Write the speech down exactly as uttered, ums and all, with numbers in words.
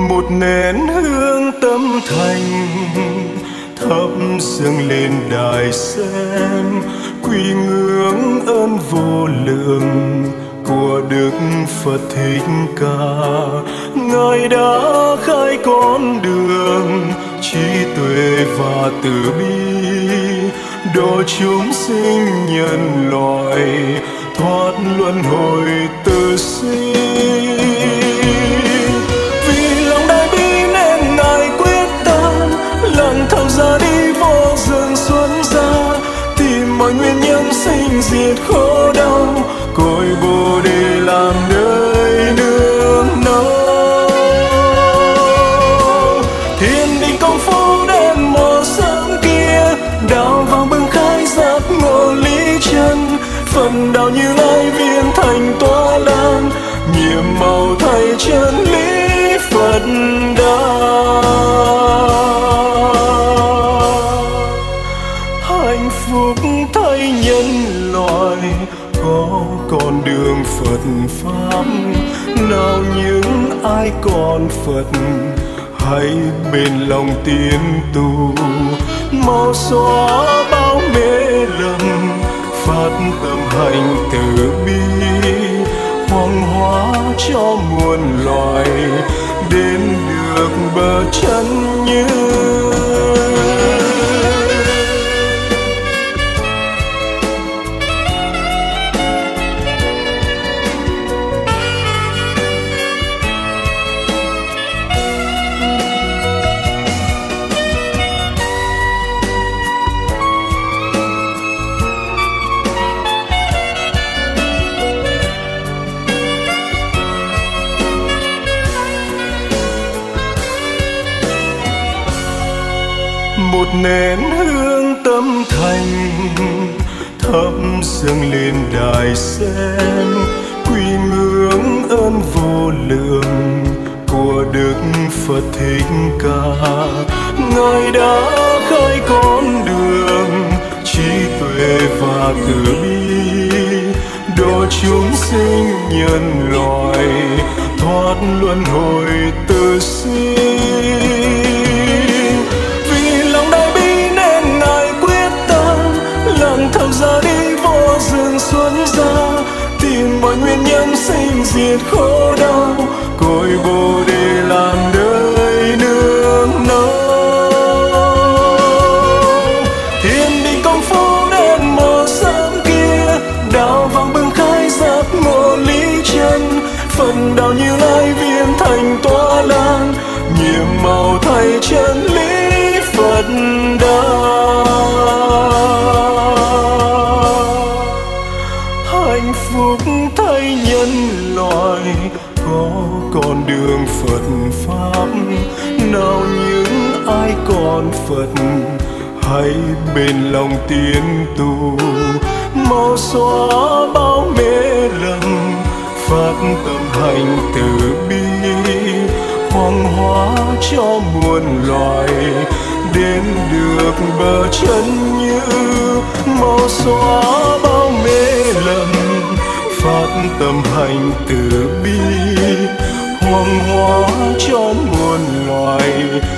một nén hương tâm thành thắp dâng lên đài sen, quy ngưỡng ơn vô lượng của Đức Phật Thích Ca. Ngài đã khai con đường trí tuệ và từ bi, độ chúng sinh nhân loại thoát luân hồi tử sinh. Vì lòng đại bi nên Ngài quyết tâm lặng thầm ra đi vô rừng xuân ra, tìm mọi nguyên nhân sinh diệt khổ đau, cội Bồ Đề làm nơi nương náu. Thiên đình công phu đến mùa sớm kia, đạo vàng bừng khai giác ngộ lý chân, phần đạo Như Lai viên thành tỏa lan, nhiệm màu thay chân lý Phật đạo. Hạnh phúc thay nhân loại có con đường Phật pháp, nào những ai còn Phật hãy bền lòng tiến tu, mau xóa bao mê lầm, phát tâm hành từ bi, hoằng hóa cho muôn loài đến được bờ chân như. Một nén hương tâm thành thắp dâng lên đài sen, quy ngưỡng ơn vô lượng của Đức Phật Thích Ca. Ngài đã khai con đường trí tuệ và từ bi, độ chúng sinh nhân loại thoát luân hồi tử sinh. Thầm ra đi vô rừng xuân ra, tìm mọi nguyên nhân sinh diệt khổ đau, cội Bồ Đề làm nơi nương náu. Thiên đình công phu đến mùa sớm kia, đạo vàng bừng khai giác ngộ lý chân, phần đạo Như Lai viên thành tỏa lan, nhiệm màu thay chân lý Phật đạo. Hạnh phúc thay nhân loại có con đường Phật pháp, nào những ai còn Phật hãy bền lòng tiến tu, mau xóa bao mê lầm, phát tâm hành từ bi, hoằng hóa cho muôn loài đến được bờ chân như. Mau xóa bao mê lầm, phát tâm hành từ bi, hoằng hóa cho muôn loài